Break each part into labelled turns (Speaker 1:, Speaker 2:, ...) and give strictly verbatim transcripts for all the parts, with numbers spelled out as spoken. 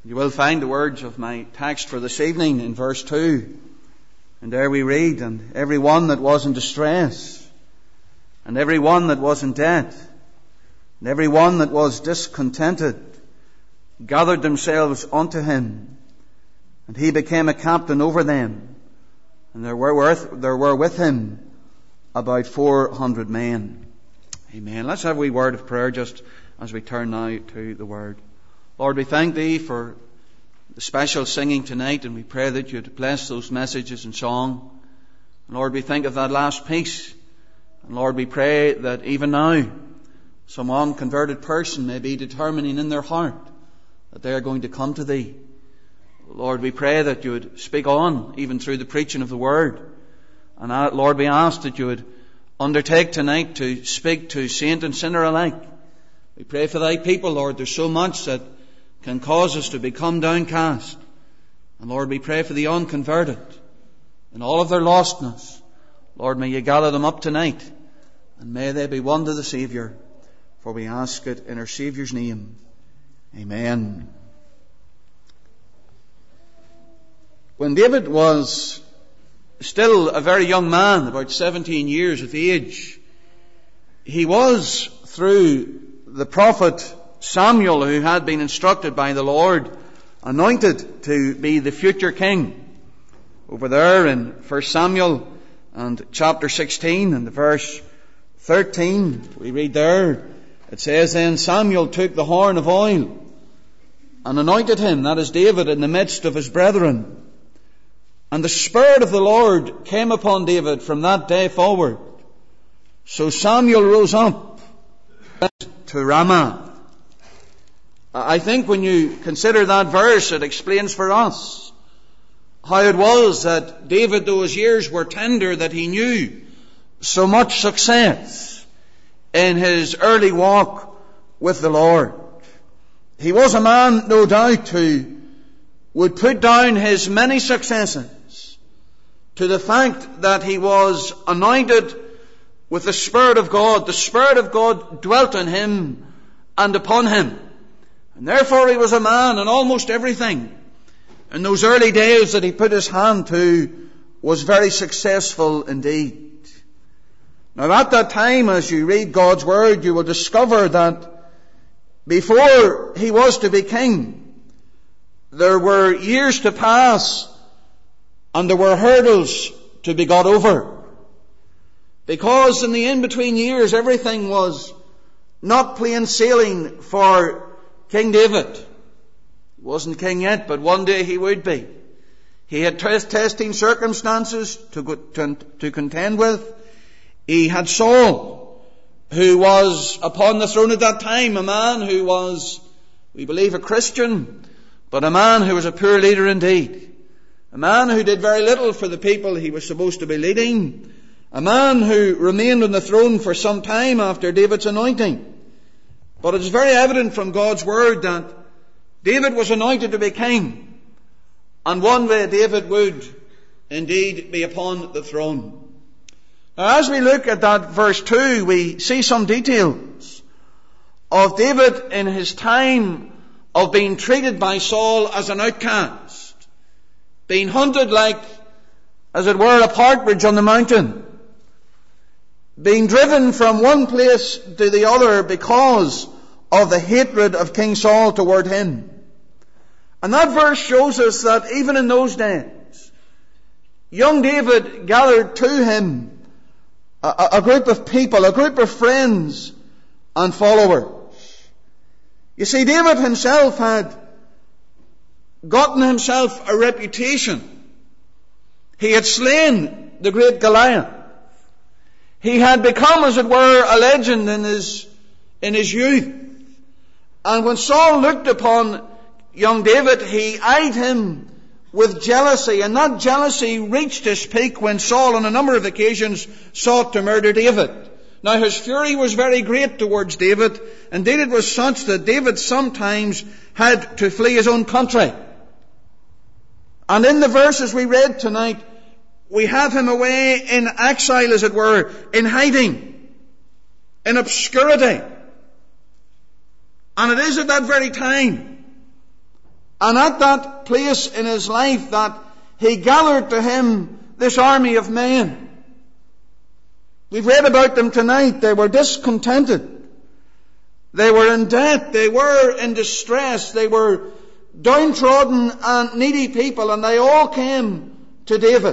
Speaker 1: You will find the words of my text for this evening in verse two. And there we read, and every one that was in distress, and every one that was in debt, and every one that was discontented, gathered themselves unto him, and he became a captain over them, and there were with, there were with him about four hundred men. Amen. Let's have a wee word of prayer just as we turn now to the Word. Lord, we thank Thee for the special singing tonight, and we pray that You'd bless those messages and song. And Lord, we think of that last piece. And Lord, we pray that even now, some unconverted person may be determining in their heart that they are going to come to Thee. Lord, we pray that You would speak on, even through the preaching of the Word. And uh, Lord, we ask that You would undertake tonight to speak to saint and sinner alike. We pray for Thy people, Lord. There's so much that can cause us to become downcast. And Lord, we pray for the unconverted and all of their lostness. Lord, may You gather them up tonight, and may they be won to the Saviour. For we ask it in our Saviour's name. Amen. When David was still a very young man, about seventeen years of age, he was, through the prophet Samuel, who had been instructed by the Lord, anointed to be the future king. Over there in First Samuel and chapter sixteen and the verse thirteen, we read there, it says, Then Samuel took the horn of oil and anointed him, that is David, in the midst of his brethren. And the Spirit of the Lord came upon David from that day forward. So Samuel rose up to Ramah. I think when you consider that verse, it explains for us how it was that David, though his years were tender, that he knew so much success in his early walk with the Lord. He was a man, no doubt, who would put down his many successes to the fact that he was anointed with the Spirit of God. The Spirit of God dwelt in him and upon him. And therefore he was a man, and almost everything in those early days that he put his hand to was very successful indeed. Now at that time, as you read God's Word, you will discover that before he was to be king, there were years to pass and there were hurdles to be got over. Because in the in-between years, everything was not plain sailing for King David. He wasn't king yet, but one day he would be. He had testing circumstances to, go, to, to contend with. He had Saul, who was upon the throne at that time, a man who was, we believe, a Christian, but a man who was a poor leader indeed. A man who did very little for the people he was supposed to be leading. A man who remained on the throne for some time after David's anointing. But it is very evident from God's Word that David was anointed to be king. And one day David would indeed be upon the throne. Now as we look at that verse two, we see some details of David in his time of being treated by Saul as an outcast. Being hunted like, as it were, a partridge on the mountain. Being driven from one place to the other because of the hatred of King Saul toward him. And that verse shows us that even in those days, young David gathered to him a, a group of people, a group of friends and followers. You see, David himself had gotten himself a reputation. He had slain the great Goliath. He had become, as it were, a legend in his, in his youth. And when Saul looked upon young David, he eyed him with jealousy. And that jealousy reached its peak when Saul, on a number of occasions, sought to murder David. Now his fury was very great towards David. Indeed it was such that David sometimes had to flee his own country. And in the verses we read tonight, we have him away in exile, as it were, in hiding, in obscurity. And it is at that very time And at that place in his life that he gathered to him this army of men. We've read about them tonight. They were discontented. They were in debt. They were in distress. They were downtrodden and needy people, and they all came to David.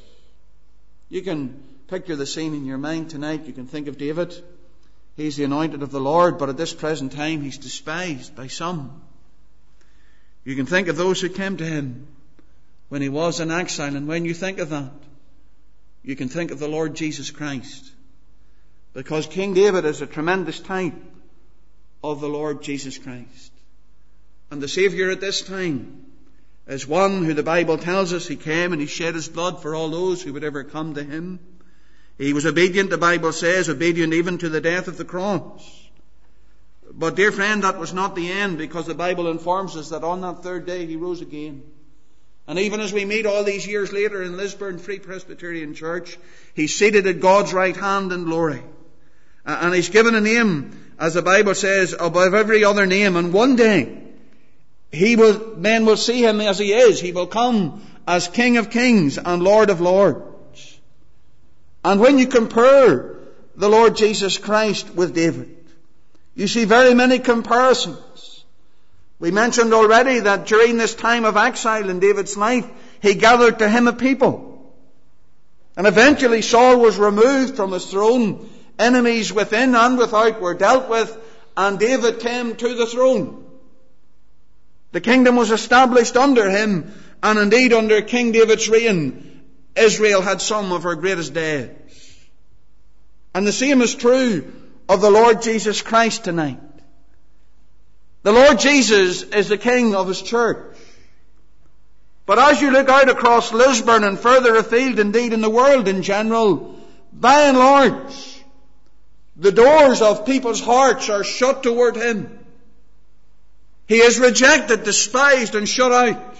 Speaker 1: You can picture the scene in your mind tonight. You can think of David. He's the anointed of the Lord, but at this present time he's despised by some. You can think of those who came to him when he was in exile, and when you think of that, you can think of the Lord Jesus Christ. Because King David is a tremendous type of the Lord Jesus Christ. And the Saviour at this time is one who the Bible tells us he came and he shed his blood for all those who would ever come to him. He was obedient, the Bible says, obedient even to the death of the cross. But dear friend, that was not the end, because the Bible informs us that on that third day he rose again. And even as we meet all these years later in Lisburn Free Presbyterian Church, he's seated at God's right hand in glory. And he's given a name, as the Bible says, above every other name. And one day, he will, men will see him as he is. He will come as King of Kings and Lord of Lords. And when you compare the Lord Jesus Christ with David, you see very many comparisons. We mentioned already that during this time of exile in David's life, he gathered to him a people. And eventually Saul was removed from his throne. Enemies within and without were dealt with, and David came to the throne. The kingdom was established under him, and indeed under King David's reign, Israel had some of her greatest days. And the same is true of the Lord Jesus Christ tonight. The Lord Jesus is the King of his church. But as you look out across Lisburn and further afield, indeed in the world in general, by and large, the doors of people's hearts are shut toward him. He is rejected, despised, and shut out.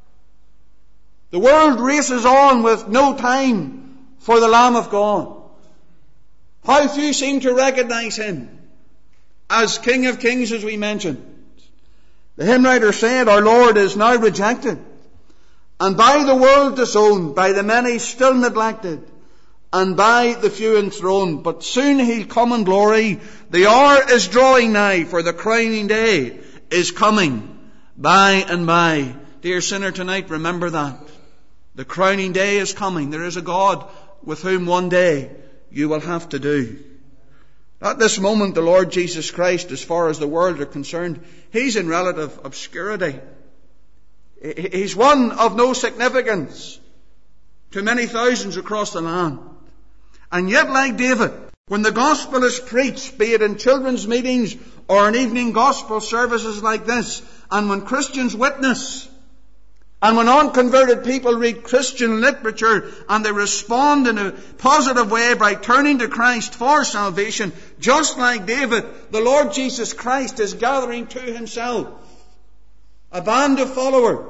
Speaker 1: The world races on with no time for the Lamb of God. How few seem to recognize him as King of Kings, as we mentioned. The hymn writer said, our Lord is now rejected, and by the world disowned, by the many still neglected, and by the few enthroned. But soon he'll come in glory. The hour is drawing nigh, for the crowning day is coming by and by. Dear sinner, tonight remember that. The crowning day is coming. There is a God with whom one day you will have to do. At this moment, the Lord Jesus Christ, as far as the world are concerned, he's in relative obscurity. He's one of no significance to many thousands across the land. And yet, like David, when the gospel is preached, be it in children's meetings or in evening gospel services like this, and when Christians witness, and when unconverted people read Christian literature and they respond in a positive way by turning to Christ for salvation, just like David, the Lord Jesus Christ is gathering to himself a band of followers.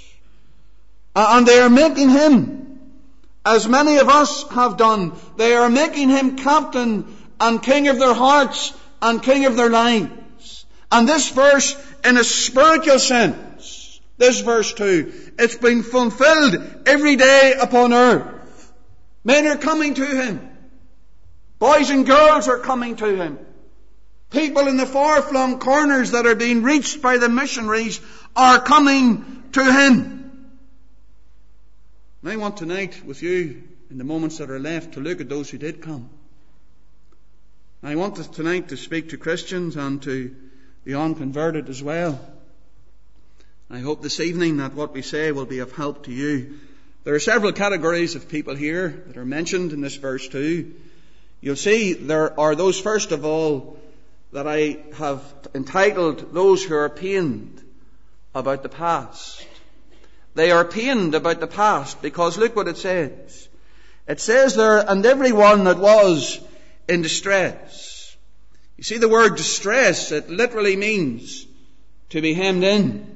Speaker 1: And they are making him, as many of us have done, they are making him captain and king of their hearts and king of their lives. And this verse, in a spiritual sense, this verse too, it's been fulfilled every day upon earth. Men are coming to him. Boys and girls are coming to him. People in the far-flung corners that are being reached by the missionaries are coming to him. And I want tonight with you, in the moments that are left, to look at those who did come. I want to, tonight to speak to Christians and to the unconverted as well. I hope this evening that what we say will be of help to you. There are several categories of people here that are mentioned in this verse too. You'll see there are those, first of all, that I have entitled those who are pained about the past. They are pained about the past because look what it says. It says there, and everyone that was in distress. You see the word distress, it literally means to be hemmed in.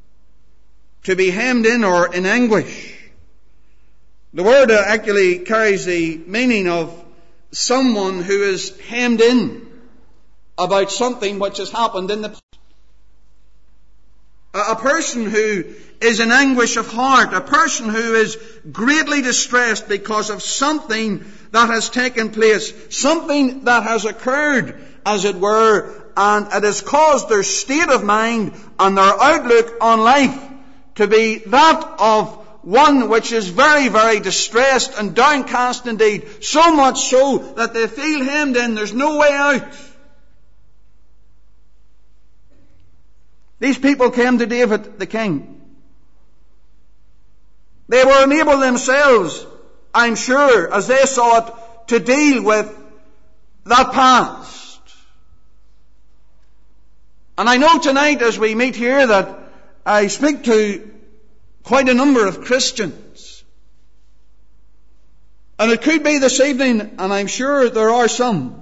Speaker 1: To be hemmed in or in anguish. The word actually carries the meaning of someone who is hemmed in about something which has happened in the past. A person who is in anguish of heart, a person who is greatly distressed because of something that has taken place, something that has occurred, as it were, and it has caused their state of mind and their outlook on life to be that of one which is very, very distressed and downcast indeed, so much so that they feel hemmed in, there's no way out. These people came to David the king. They were unable themselves, I'm sure, as they saw it, to deal with that past. And I know tonight as we meet here that I speak to quite a number of Christians. And it could be this evening, and I'm sure there are some,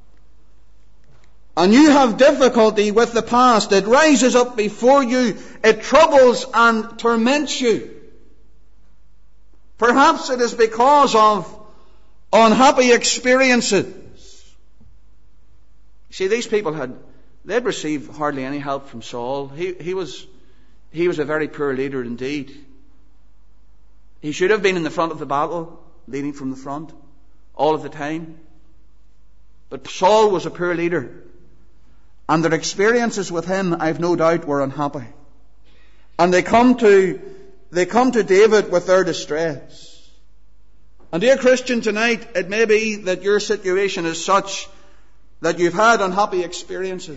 Speaker 1: and you have difficulty with the past. It rises up before you. It troubles and torments you. Perhaps it is because of unhappy experiences. See, these people had, they'd received hardly any help from Saul. He, he was, he was a very poor leader indeed. He should have been in the front of the battle, leading from the front, all of the time. But Saul was a poor leader. And their experiences with him, I've no doubt, were unhappy. And they come to, they come to David with their distress. And dear Christian, tonight, it may be that your situation is such that you've had unhappy experiences.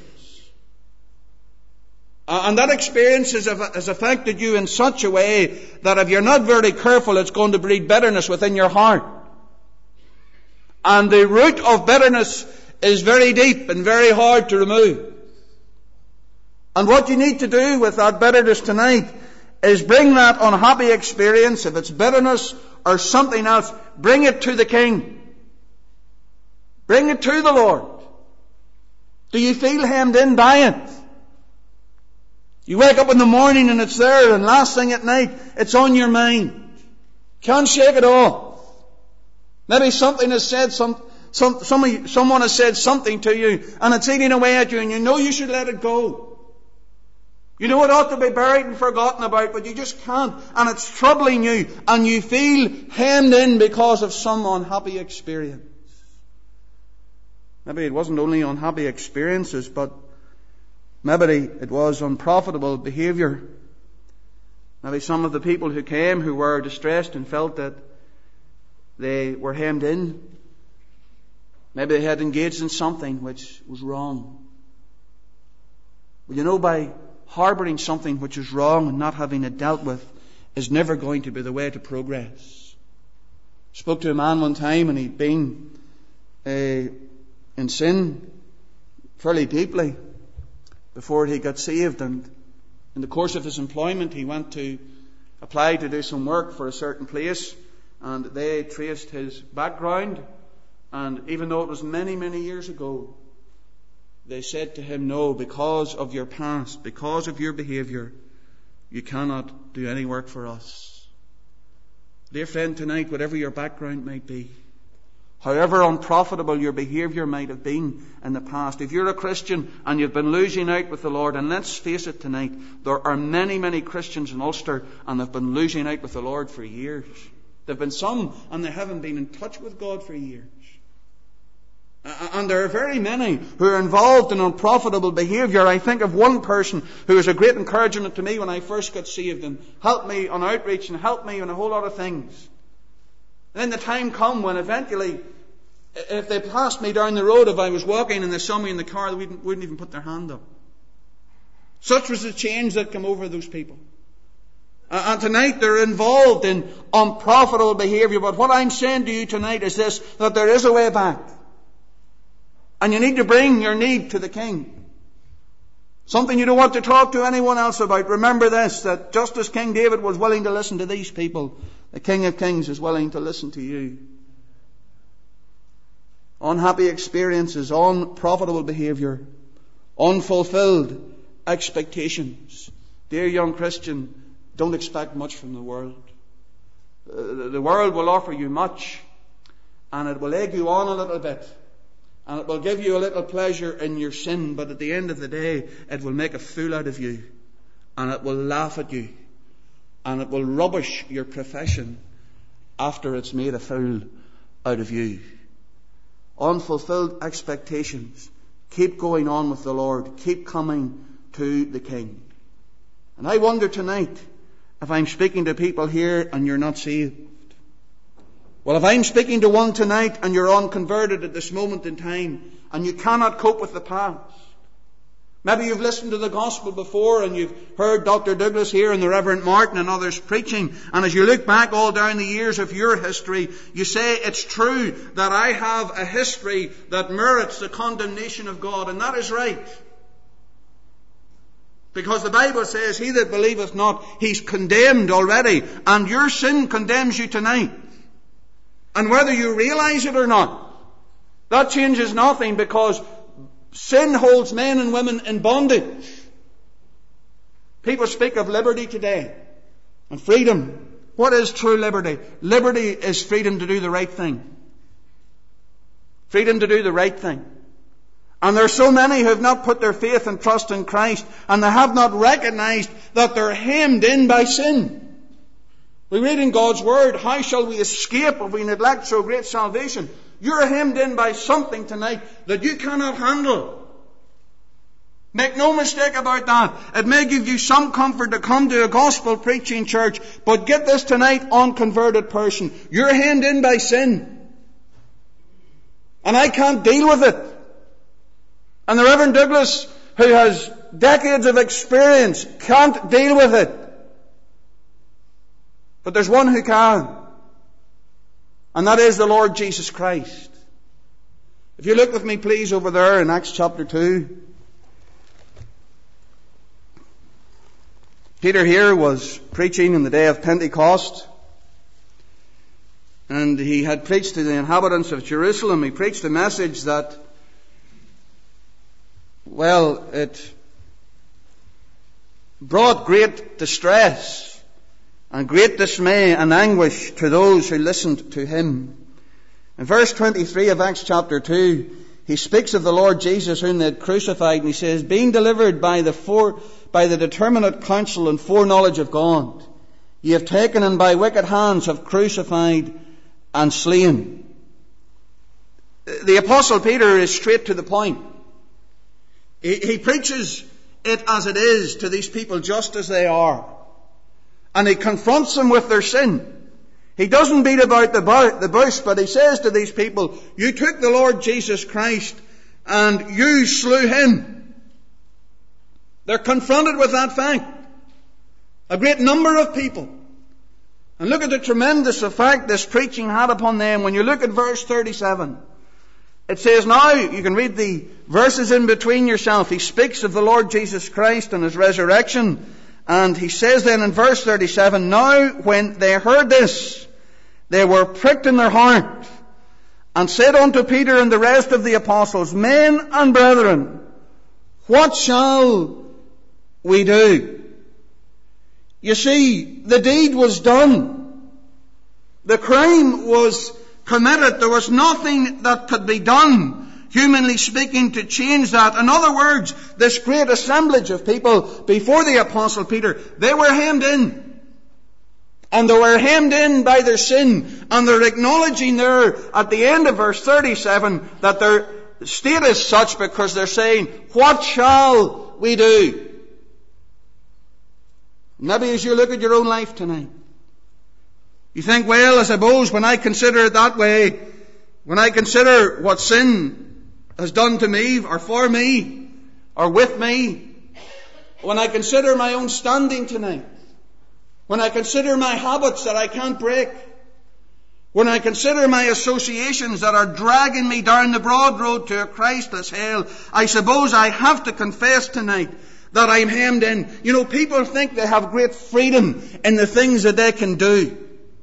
Speaker 1: And that experience has affected you in such a way that if you're not very careful, it's going to breed bitterness within your heart. And the root of bitterness is very deep and very hard to remove. And what you need to do with that bitterness tonight is bring that unhappy experience, if it's bitterness or something else, bring it to the King. Bring it to the Lord. Do you feel hemmed in by it? You wake up in the morning and it's there, and last thing at night, it's on your mind. Can't shake it off. Maybe something has said some Some, some, someone has said something to you and it's eating away at you, and you know you should let it go. You know it ought to be buried and forgotten about, but you just can't, and it's troubling you, and you feel hemmed in because of some unhappy experience. Maybe it wasn't only unhappy experiences, but maybe it was unprofitable behaviour. Maybe some of the people who came who were distressed and felt that they were hemmed in, maybe they had engaged in something which was wrong. Well, you know, by harbouring something which is wrong and not having it dealt with is never going to be the way to progress. I spoke to a man one time, and he'd been uh, in sin fairly deeply before he got saved, and in the course of his employment he went to apply to do some work for a certain place, and they traced his background. And even though it was many, many years ago, they said to him, no, because of your past, because of your behaviour, you cannot do any work for us. Dear friend, tonight, whatever your background might be, however unprofitable your behaviour might have been in the past, if you're a Christian and you've been losing out with the Lord, and let's face it tonight, there are many, many Christians in Ulster and they've been losing out with the Lord for years. There have been some and they haven't been in touch with God for years. And there are very many who are involved in unprofitable behaviour. I think of one person who was a great encouragement to me when I first got saved and helped me on outreach and helped me on a whole lot of things. And then the time come when eventually, if they passed me down the road, if I was walking and they saw me in the car, they wouldn't, wouldn't even put their hand up. Such was the change that came over those people. And tonight they're involved in unprofitable behaviour. But what I'm saying to you tonight is this, that there is a way back. And you need to bring your need to the King. Something you don't want to talk to anyone else about. Remember this, that just as King David was willing to listen to these people, the King of Kings is willing to listen to you. Unhappy experiences, unprofitable behaviour, unfulfilled expectations. Dear young Christian, don't expect much from the world. The world will offer you much, and it will egg you on a little bit. And it will give you a little pleasure in your sin, but at the end of the day, it will make a fool out of you. and it will laugh at you, and it will rubbish your profession after it's made a fool out of you. Unfulfilled expectations. Keep going on with the Lord. Keep coming to the King. And I wonder tonight if I'm speaking to people here and you're not saved. Well, if I'm speaking to one tonight and you're unconverted at this moment in time and you cannot cope with the past. Maybe you've listened to the gospel before and you've heard Doctor Douglas here and the Reverend Martin and others preaching, and as you look back all down the years of your history, you say, it's true that I have a history that merits the condemnation of God, and that is right. Because the Bible says, he that believeth not, he's condemned already, and your sin condemns you tonight. And whether you realize it or not, that changes nothing, because sin holds men and women in bondage. People speak of liberty today and freedom. What is true liberty? Liberty is freedom to do the right thing. Freedom to do the right thing. And there are so many who have not put their faith and trust in Christ, and they have not recognized that they're hemmed in by sin. We read in God's Word, how shall we escape if we neglect so great salvation? You're hemmed in by something tonight that you cannot handle. Make no mistake about that. It may give you some comfort to come to a gospel preaching church, but get this tonight, unconverted person. You're hemmed in by sin. And I can't deal with it. And the Reverend Douglas, who has decades of experience, can't deal with it. But there's one who can. And that is the Lord Jesus Christ. If you look with me please over there in Acts chapter two. Peter here was preaching in the day of Pentecost. And he had preached to the inhabitants of Jerusalem. He preached a message that, well, it brought great distress and great dismay and anguish to those who listened to him. In verse twenty-three of Acts chapter two, he speaks of the Lord Jesus whom they had crucified, and he says, being delivered by the fore, by the determinate counsel and foreknowledge of God, ye have taken and by wicked hands have crucified and slain. The Apostle Peter is straight to the point. He, he preaches it as it is to these people just as they are. And he confronts them with their sin. He doesn't beat about the bush, but he says to these people, you took the Lord Jesus Christ and you slew him. They're confronted with that fact. A great number of people. And look at the tremendous effect this preaching had upon them. When you look at verse thirty-seven, it says, now, you can read the verses in between yourself. He speaks of the Lord Jesus Christ and his resurrection. And he says then in verse thirty-seven, now when they heard this, they were pricked in their heart, and said unto Peter and the rest of the apostles, men and brethren, what shall we do? You see, the deed was done. The crime was committed. There was nothing that could be done, humanly speaking, to change that. In other words, this great assemblage of people before the Apostle Peter, they were hemmed in. And they were hemmed in by their sin. And they're acknowledging there at the end of verse thirty-seven that their state is such because they're saying, what shall we do? Maybe as you look at your own life tonight, you think, well, I suppose when I consider it that way, when I consider what sin has done to me, or for me, or with me, when I consider my own standing tonight, when I consider my habits that I can't break, when I consider my associations that are dragging me down the broad road to a Christless hell, I suppose I have to confess tonight that I'm hemmed in. You know, people think they have great freedom in the things that they can do.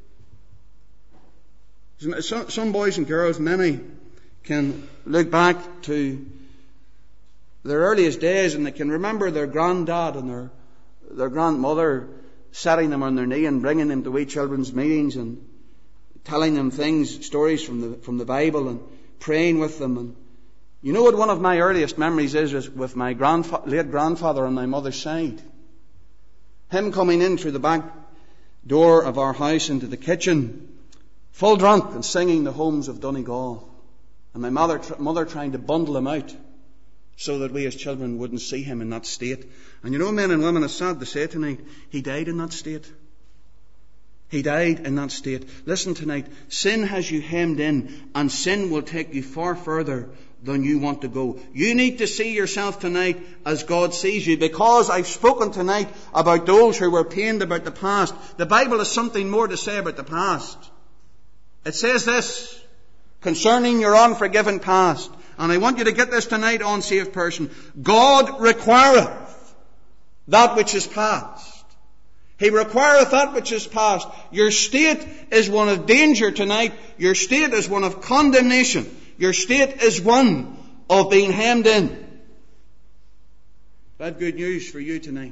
Speaker 1: Some, some boys and girls, many, can look back to their earliest days and they can remember their granddad and their, their grandmother setting them on their knee and bringing them to wee children's meetings and telling them things, stories from the, from the Bible and praying with them. And you know what one of my earliest memories is, is with my grandfa- late grandfather on my mother's side. him coming in through the back door of our house into the kitchen, full drunk and singing the Homes of Donegal. And my mother, mother trying to bundle him out so that we as children wouldn't see him in that state. And you know, men and women, it's sad to say tonight, he died in that state. He died in that state. Listen tonight, sin has you hemmed in, and sin will take you far further than you want to go. You need to see yourself tonight as God sees you, because I've spoken tonight about those who were pained about the past. The Bible has something more to say about the past. It says this concerning your unforgiven past. And I want you to get this tonight, unsaved person. God requireth that which is past. He requireth that which is past. Your state is one of danger tonight. Your state is one of condemnation. Your state is one of being hemmed in. I have good news for you tonight.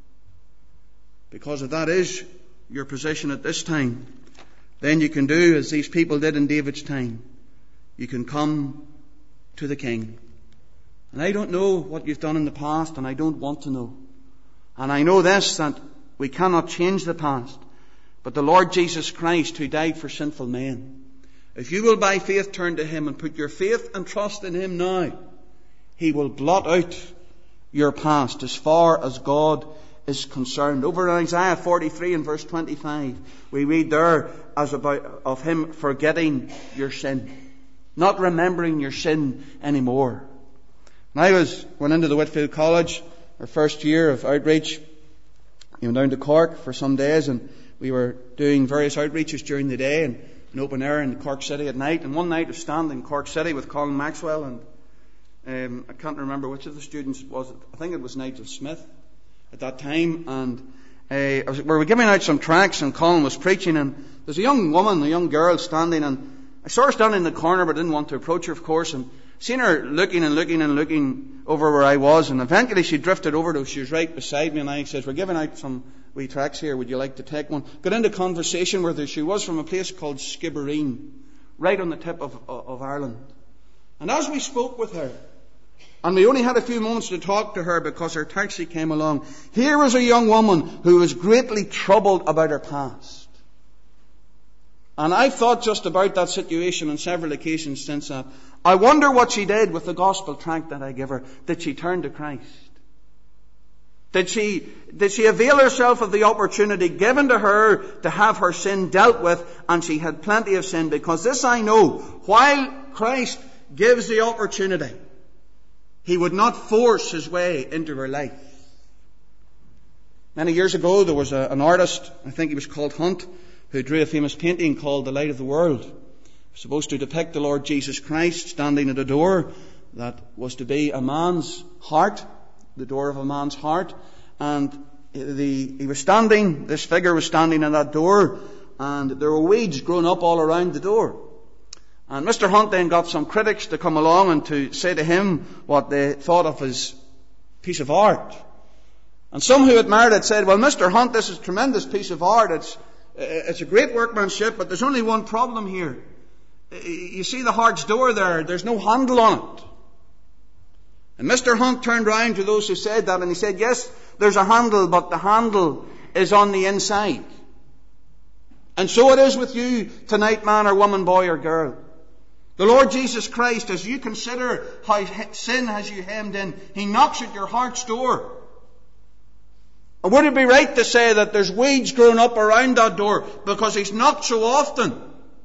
Speaker 1: Because if that is your position at this time, then you can do as these people did in David's time. You can come to the King. And I don't know what you've done in the past, and I don't want to know. And I know this, that we cannot change the past. But the Lord Jesus Christ, who died for sinful men, if you will by faith turn to Him and put your faith and trust in Him now, He will blot out your past as far as God is concerned. Over in Isaiah forty-three and verse twenty-five, we read there as about of Him forgetting your sin, not remembering your sin anymore. And I was went into the Whitfield College, our first year of outreach. We went down to Cork for some days, and we were doing various outreaches during the day and in open air in Cork City at night. And one night I was standing in Cork City with Colin Maxwell, and um, I can't remember which of the students was it. I think it was Nigel Smith at that time. And uh, was, we were giving out some tracts, and Colin was preaching, and there's a young woman, a young girl standing, and I saw her standing in the corner, but didn't want to approach her, of course, and seen her looking and looking and looking over where I was, and eventually she drifted over to, she was right beside me, and I says, we're giving out some wee tracts here, would you like to take one? Got into conversation with her. She was from a place called Skibbereen, right on the tip of, of Ireland. And as we spoke with her, and we only had a few moments to talk to her because her taxi came along, here was a young woman who was greatly troubled about her past. And I've thought just about that situation on several occasions since that. I wonder what she did with the gospel tract that I gave her. Did she turn to Christ? Did she, did she avail herself of the opportunity given to her to have her sin dealt with? And she had plenty of sin, because this I know, while Christ gives the opportunity, He would not force His way into her life. Many years ago there was a, an artist, I think he was called Hunt, who drew a famous painting called The Light of the World, supposed to depict the Lord Jesus Christ standing at a door that was to be a man's heart, the door of a man's heart. And the, he was standing, this figure was standing at that door, and there were weeds growing up all around the door. And Mister Hunt then got some critics to come along and to say to him what they thought of his piece of art. And some who admired it said, well, Mister Hunt, this is a tremendous piece of art. It's It's a great workmanship, but there's only one problem here. You see the heart's door there, there's no handle on it. And Mister Hunt turned round to those who said that, and he said, yes, there's a handle, but the handle is on the inside. And so it is with you tonight, man or woman, boy or girl. The Lord Jesus Christ, as you consider how sin has you hemmed in, He knocks at your heart's door. And would it be right to say that there's weeds growing up around that door because He's knocked so often?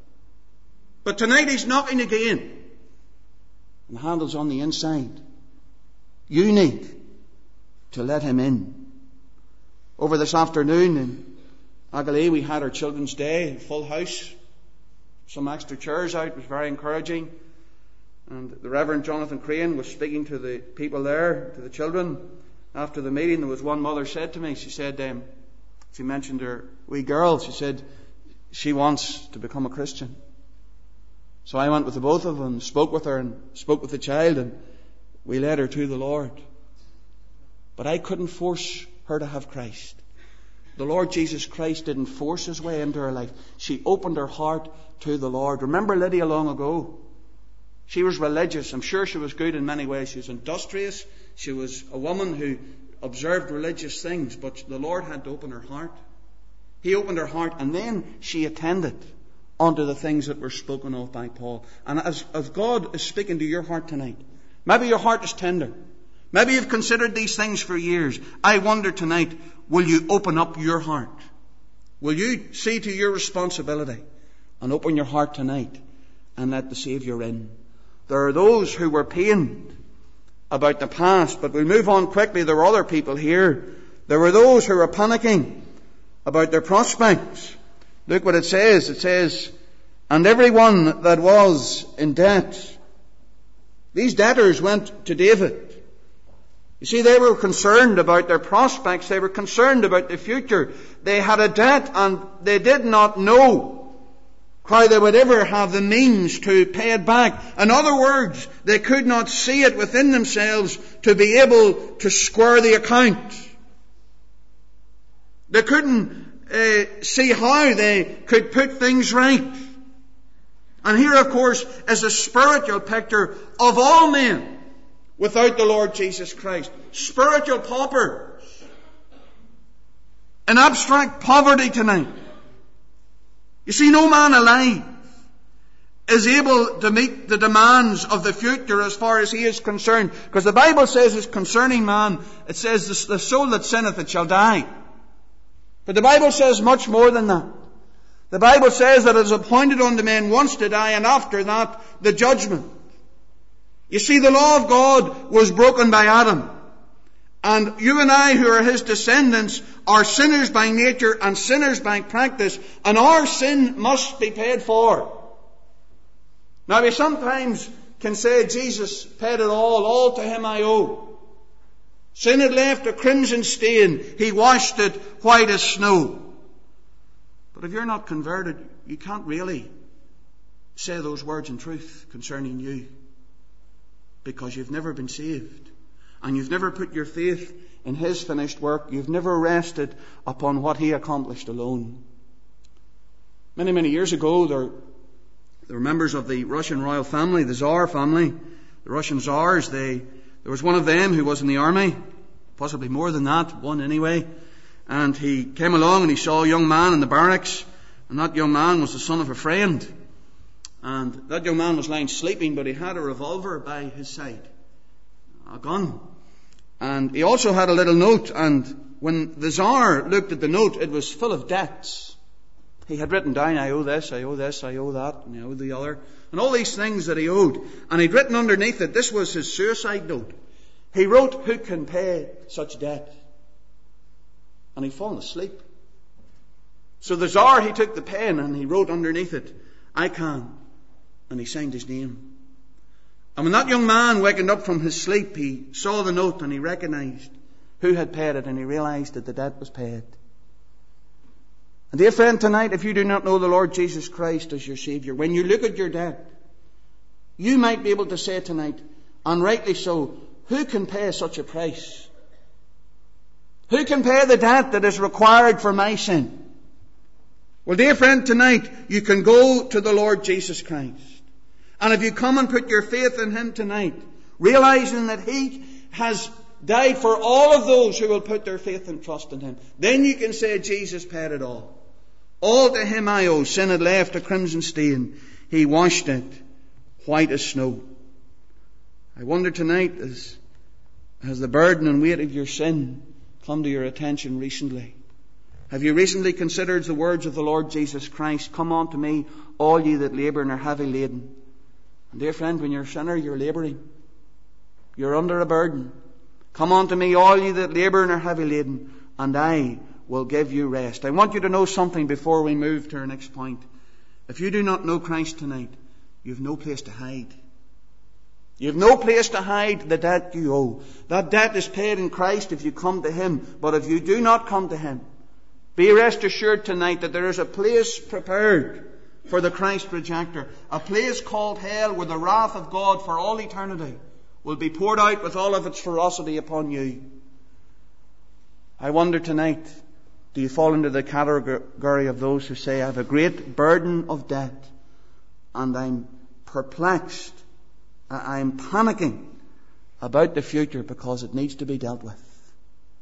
Speaker 1: But tonight He's knocking again. And the handle's on the inside. You need to let Him in. Over this afternoon in Agalee we had our Children's Day, full house. Some extra chairs out, it was very encouraging. And the Reverend Jonathan Crane was speaking to the people there, to the children. After the meeting, there was one mother said to me, she said, um, she mentioned her wee girl, she said she wants to become a Christian. So I went with the both of them, spoke with her and spoke with the child, and we led her to the Lord. But I couldn't force her to have Christ. The Lord Jesus Christ didn't force His way into her life. She opened her heart to the Lord. Remember Lydia long ago? She was religious. I'm sure she was good in many ways. She was industrious. She was a woman who observed religious things, but the Lord had to open her heart. He opened her heart, and then she attended unto the things that were spoken of by Paul. And as, as God is speaking to your heart tonight, maybe your heart is tender. Maybe you've considered these things for years. I wonder tonight, will you open up your heart? Will you see to your responsibility and open your heart tonight and let the Saviour in? There are those who were pained about the past, but we'll move on quickly. There were other people here. There were those who were panicking about their prospects. Look what it says. It says, and everyone that was in debt. These debtors went to David. You see, they were concerned about their prospects. They were concerned about the future. They had a debt and they did not know how they would ever have the means to pay it back. In other words, they could not see it within themselves to be able to square the account. They couldn't uh, see how they could put things right. And here, of course, is a spiritual picture of all men without the Lord Jesus Christ. Spiritual paupers. In abstract poverty tonight. You see, no man alive is able to meet the demands of the future as far as he is concerned. Because the Bible says, as concerning man, it says, the soul that sinneth, it shall die. But the Bible says much more than that. The Bible says that it is appointed unto men once to die, and after that, the judgment. You see, the law of God was broken by Adam. And you and I, who are his descendants, are sinners by nature and sinners by practice. And our sin must be paid for. Now, we sometimes can say Jesus paid it all. All to him I owe. Sin had left a crimson stain. He washed it white as snow. But if you're not converted, you can't really say those words in truth concerning you. Because you've never been saved. And you've never put your faith in his finished work. You've never rested upon what he accomplished alone. Many, many years ago, there, there were members of the Russian royal family, the Tsar family, the Russian Tsars. They, there was one of them who was in the army, possibly more than that, one anyway. And he came along and he saw a young man in the barracks. And that young man was the son of a friend. And that young man was lying sleeping, but he had a revolver by his side. A gun. And he also had a little note, and when the Tsar looked at the note, it was full of debts. He had written down, I owe this, I owe this, I owe that, and I owe the other, and all these things that he owed. And he'd written underneath it, this was his suicide note. He wrote, who can pay such debt? And he'd fallen asleep. So the Tsar, he took the pen and he wrote underneath it, I can. And he signed his name. And when that young man wakened up from his sleep, he saw the note and he recognized who had paid it, and he realized that the debt was paid. And dear friend, tonight, if you do not know the Lord Jesus Christ as your Saviour, when you look at your debt, you might be able to say tonight, and rightly so, who can pay such a price? Who can pay the debt that is required for my sin? Well, dear friend, tonight, you can go to the Lord Jesus Christ. And if you come and put your faith in him tonight, realizing that he has died for all of those who will put their faith and trust in him, then you can say Jesus paid it all. All to him I owe. Sin had left a crimson stain. He washed it white as snow. I wonder tonight, as, has the burden and weight of your sin come to your attention recently? Have you recently considered the words of the Lord Jesus Christ? Come unto me, all ye that labour and are heavy laden. And dear friend, when you're a sinner, you're labouring. You're under a burden. Come unto me, all ye that labour and are heavy laden, and I will give you rest. I want you to know something before we move to our next point. If you do not know Christ tonight, you have no place to hide. You have no place to hide the debt you owe. That debt is paid in Christ if you come to him. But if you do not come to him, be rest assured tonight that there is a place prepared for the Christ rejecter. A place called hell, where the wrath of God for all eternity will be poured out with all of its ferocity upon you. I wonder tonight, do you fall into the category of those who say, I have a great burden of debt and I'm perplexed, I'm panicking about the future because it needs to be dealt with?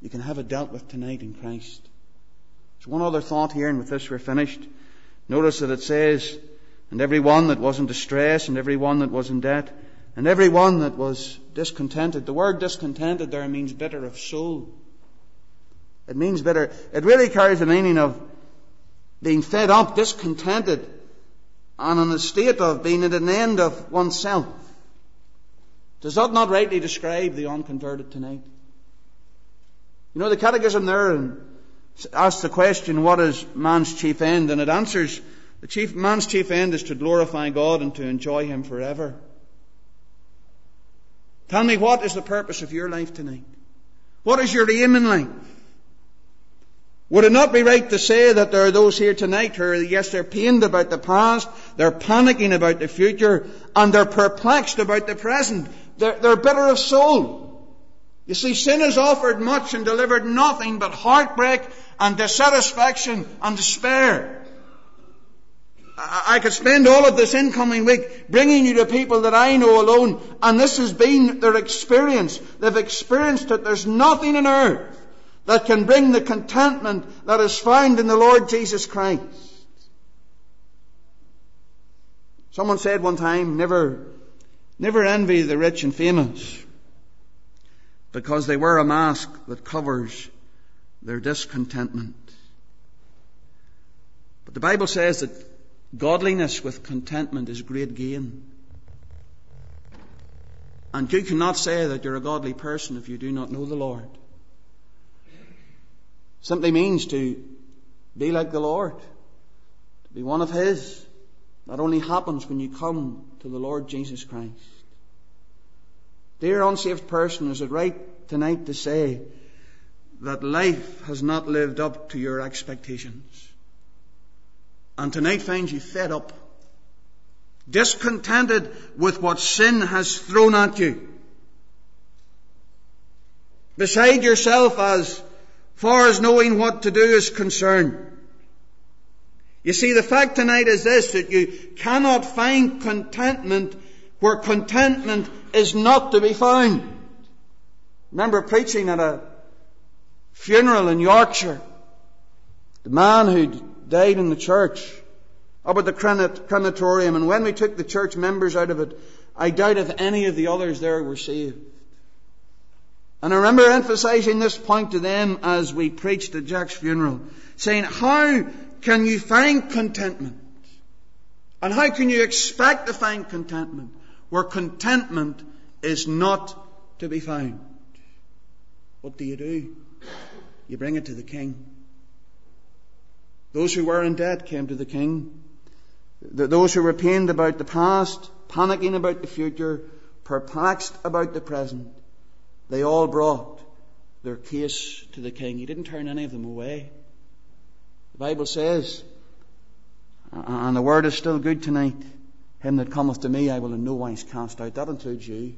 Speaker 1: You can have it dealt with tonight in Christ. There's one other thought here, and with this we're finished. Notice that it says, and every one that was in distress, and every one that was in debt, and every one that was discontented. The word discontented there means bitter of soul. It means bitter. It really carries the meaning of being fed up, discontented, and in a state of being at an end of oneself. Does that not rightly describe the unconverted tonight? You know, the Catechism there asks the question, what is man's chief end? And it answers, the chief, man's chief end is to glorify God and to enjoy Him forever. Tell me, what is the purpose of your life tonight? What is your aim in life? Would it not be right to say that there are those here tonight who are, yes, they're pained about the past, they're panicking about the future, and they're perplexed about the present. They're, they're bitter of soul. You see, sin has offered much and delivered nothing but heartbreak and dissatisfaction and despair. I, I could spend all of this incoming week bringing you to people that I know alone, and this has been their experience. They've experienced that there's nothing on earth that can bring the contentment that is found in the Lord Jesus Christ. Someone said one time, never, never envy the rich and famous, because they wear a mask that covers their discontentment. But the Bible says that godliness with contentment is great gain. And you cannot say that you're a godly person if you do not know the Lord. Simply means to be like the Lord, to be one of His. That only happens when you come to the Lord Jesus Christ. Dear unsaved person, is it right tonight to say that life has not lived up to your expectations? And tonight finds you fed up, discontented with what sin has thrown at you, beside yourself as far as knowing what to do is concerned. You see, the fact tonight is this, that you cannot find contentment where contentment is not to be found. Remember preaching at a funeral in Yorkshire. The man who died in the church up at the crematorium, and when we took the church members out of it, I doubt if any of the others there were saved. And I remember emphasizing this point to them as we preached at Jack's funeral, saying, how can you find contentment? And how can you expect to find contentment where contentment is not to be found? What do you do? You bring it to the King. Those who were in debt came to the King. Those who were pained about the past, panicking about the future, perplexed about the present, they all brought their case to the King. He didn't turn any of them away. The Bible says, and the word is still good tonight, him that cometh to me I will in no wise cast out. That includes you.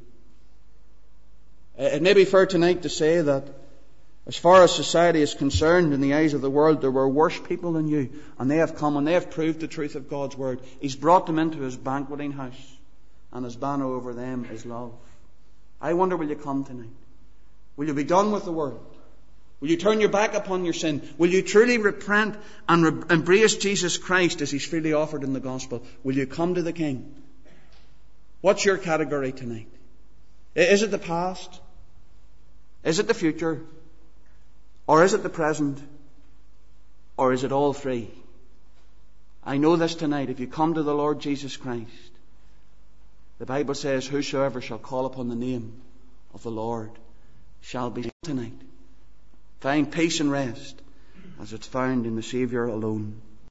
Speaker 1: It may be fair tonight to say that as far as society is concerned, in the eyes of the world, there were worse people than you, and they have come and they have proved the truth of God's word. He's brought them into His banqueting house, and His banner over them is love. I wonder, will you come tonight? Will you be done with the world? Will you turn your back upon your sin? Will you truly repent and re- embrace Jesus Christ as He's freely offered in the gospel? Will you come to the King? What's your category tonight? Is it the past? Is it the future? Or is it the present? Or is it all three? I know this tonight. If you come to the Lord Jesus Christ, the Bible says, whosoever shall call upon the name of the Lord shall be saved tonight. Find peace and rest as it's found in the Saviour alone.